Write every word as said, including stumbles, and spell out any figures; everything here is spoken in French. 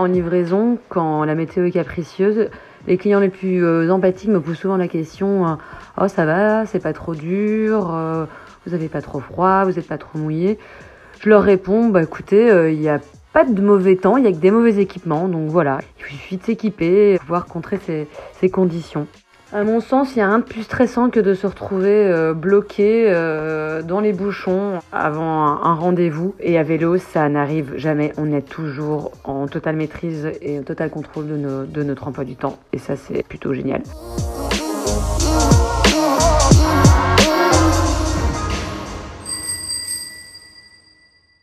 en livraison, quand la météo est capricieuse, les clients les plus euh, empathiques me posent souvent la question euh, « Oh, ça va, c'est pas trop dur, euh, vous avez pas trop froid, vous êtes pas trop mouillé ?» Je leur réponds « Bah écoutez, il euh, n'y a pas de mauvais temps, il n'y a que des mauvais équipements, donc voilà, il suffit de s'équiper et pouvoir contrer ces, ces conditions. » À mon sens, il n'y a rien de plus stressant que de se retrouver euh, bloqué euh, dans les bouchons avant un, un rendez-vous. Et à vélo, ça n'arrive jamais. On est toujours en totale maîtrise et en total contrôle de, nos, de notre emploi du temps. Et ça, c'est plutôt génial.